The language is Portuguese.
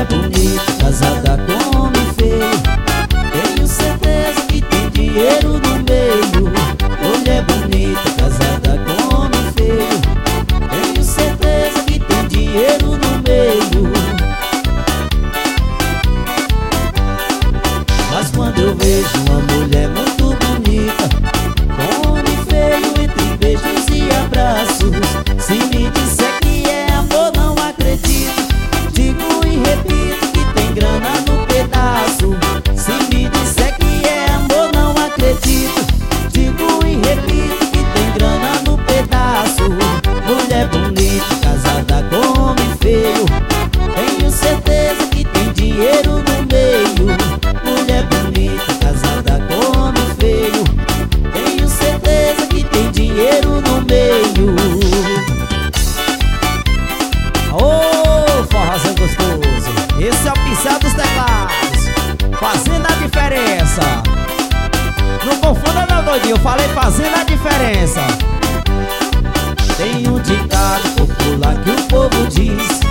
Mulher bonita, casada com homem feio, tenho certeza que tem dinheiro no meio. Mulher bonita, casada com homem feio, tenho certeza que tem dinheiro no meio. Mas quando eu vejo uma mulher muito bonita, com homem feio entre beijos e abraços, se me disser que é amor não acredito, digo e repito que tem grana no pedaço. Se me disser que é amor não acredito, digo e repito que tem grana no pedaço. Mulher bonita, casada com homem feio, tenho certeza que tem dinheiro no meio. Mulher bonita, casada com homem feio, tenho certeza que tem dinheiro no meio. Ô, forrozão gostoso, esse é o pincel dos teclados, fazendo a diferença. Não confunda não, doidinho, eu falei fazendo a diferença. Tem um ditado popular que o povo diz: